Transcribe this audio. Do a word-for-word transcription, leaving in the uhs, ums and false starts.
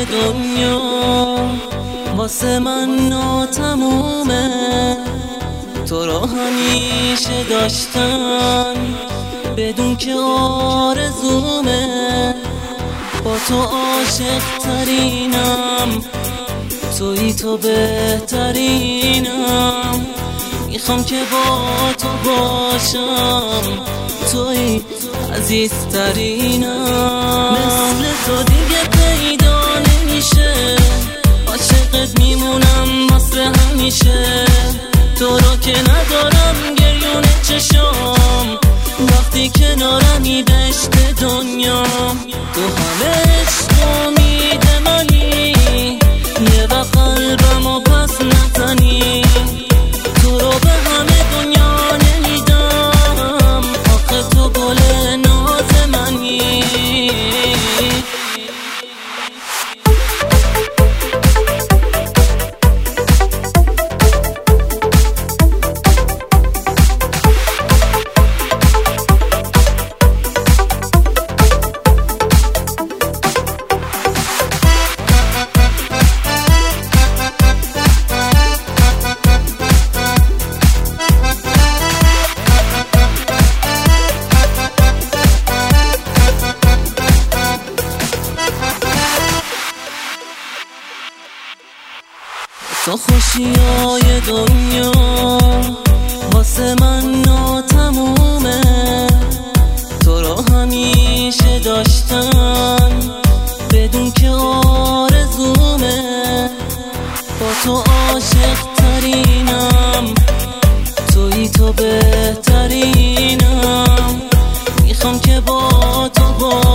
دنیا واسه من ناتمومه. تو رو همیشه داشتن بدون که آرزومه. با تو عاشق ترینم، تویی تو بهترینم. میخوام که با تو باشم، تویی عزیزترینم. مثل تو دیگه پیدا نمیشه، عاشقت میمونم واسه همیشه. تو رو که ندارم گریون چشام، وقتی کنارمی بهشت دنیام. تو همه عشق امید منی، یه وقت قلبمو پس نزنی. تو رو به همه دنیا نمیدم، آخه تو گل ناز منی. تو خوشیای دنیا واسه من ناتمومه. تو رو همیشه داشتم بدون که آرزومه. با تو عاشق ترینم، تویی تو بهترینم. میخوام که با تو با